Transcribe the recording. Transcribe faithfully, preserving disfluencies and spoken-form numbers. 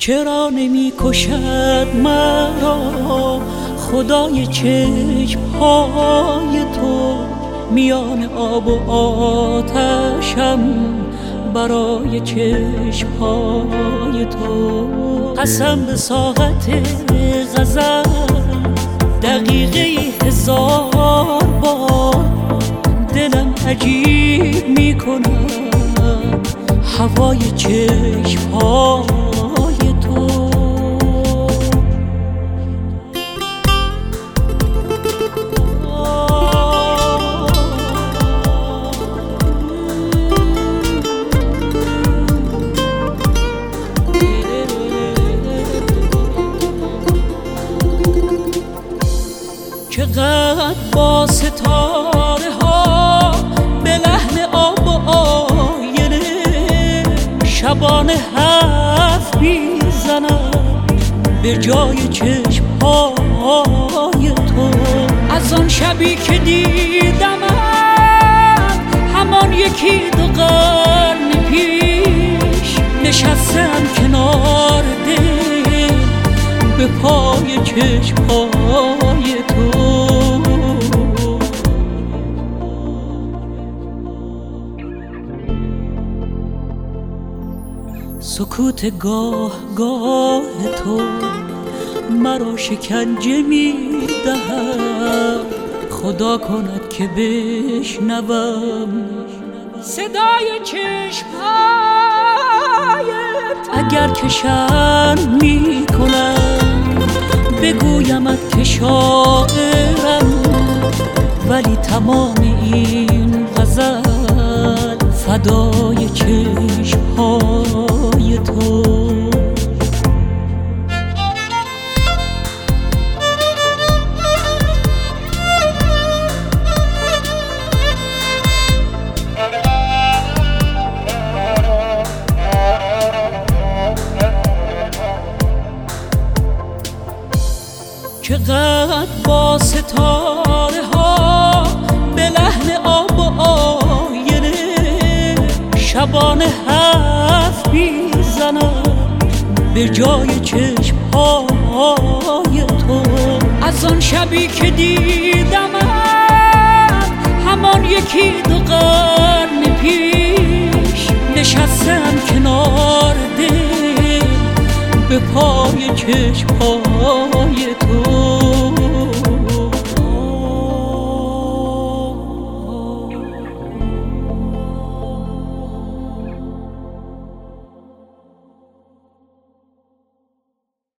چرا نمی کشد مرا خدای چشمهای تو؟ میان آب و آتشم برای چشمهای تو. قسم به ساعت غزل دقیقه هزار بار دلم عجیب می کند هوای چشمهای تو. چقدر با ستاره ها به لحن آب و آینه شبانه حرف میزنم به جای چشمهای تو. از آن شبی که دیدم همان یکی دو قرن پیش نشستم کنار دل به پای چشمهای تو. سکوت گاه گاه تو مرا شکنجه می دهد. خدا کند که بشنوم صدای چشمهایت. اگر کشن می کنم بگویمت که شاعرم، ولی تمام این غزل فدای چشمهای تو. چقدر با ستاره ها به لحن آب و آینه شبانه حرف میزنم به جای چشمهای تو. از آن شبی که دیدم همان یکی دو قرن پیش نشستم کنار دل به پای چشمهای تو.